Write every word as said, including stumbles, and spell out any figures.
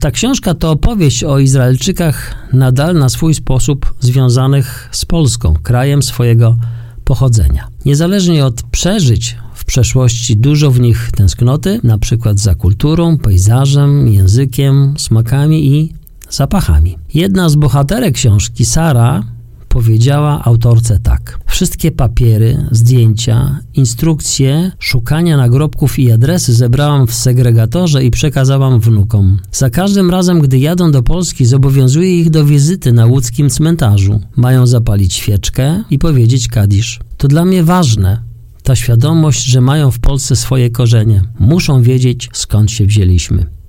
Ta książka to opowieść o Izraelczykach nadal na swój sposób związanych z Polską, krajem swojego pochodzenia. Niezależnie od przeżyć w przeszłości dużo w nich tęsknoty, na przykład za kulturą, pejzażem, językiem, smakami i zapachami. Jedna z bohaterek książki, Sara, powiedziała autorce tak: wszystkie papiery, zdjęcia, instrukcje, szukania nagrobków i adresy zebrałam w segregatorze i przekazałam wnukom. Za każdym razem, gdy jadą do Polski, zobowiązuję ich do wizyty na łódzkim cmentarzu. Mają zapalić świeczkę i powiedzieć kadisz. To dla mnie ważne. Ta świadomość, że mają w Polsce swoje korzenie. Muszą wiedzieć, skąd się wzięliśmy.